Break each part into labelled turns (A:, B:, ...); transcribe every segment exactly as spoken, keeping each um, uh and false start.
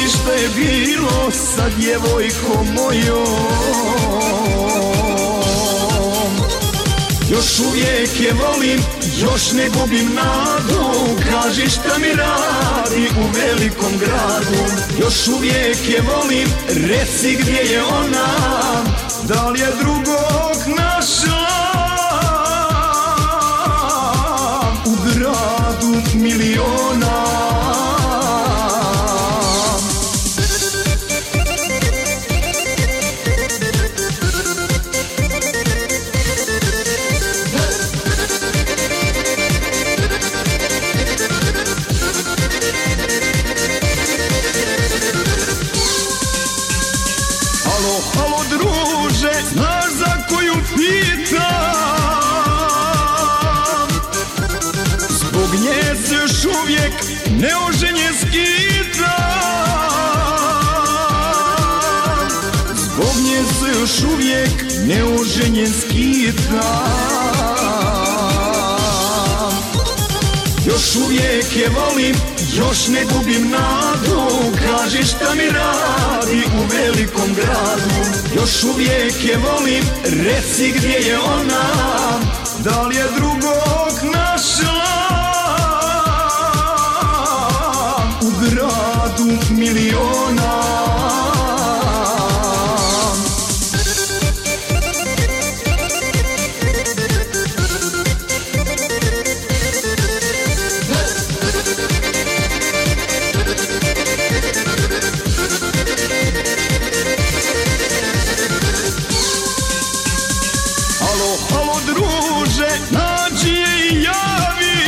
A: zaboravi šta je bilo sa djevojkom mojom. Još uvijek je volim, još ne gubim nadu. Kaži šta mi radi u velikom gradu. Još uvijek je volim, reci gdje je ona. Da li je drugog našla u gradu miliona? Halo, halo druže, znaš za koju pitam? Zbog nje se još uvijek neoženjen skitam. Zbog nje se još uvijek neoženjen skitam. Još uvijek je volim, još ne gubim nadu. Kaži šta mi radi u velikom gradu. Još uvijek je volim, reci gdje je ona. Da li je drugog našla u gradu miliona? Halo, halo druže, nađi je i javi.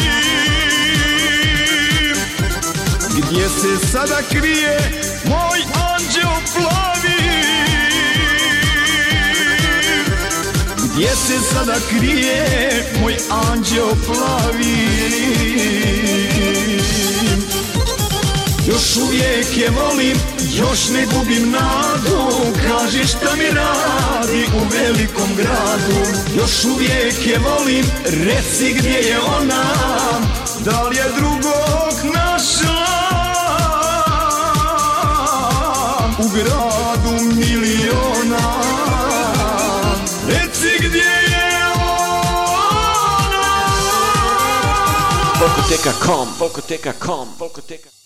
A: Gdje se sada krije moj anđeo plavi? Gdje se sada krije moj anđeo plavi? Još uvijek je volim, još ne gubim nadu. Kaži šta mi radi u velikom gradu. Još uvijek je volim, reci gdje je ona. Da li je drugog našla u gradu miliona? Reci gdje je ona.
B: Polkoteka.com, Polkoteka.com, Polkoteka.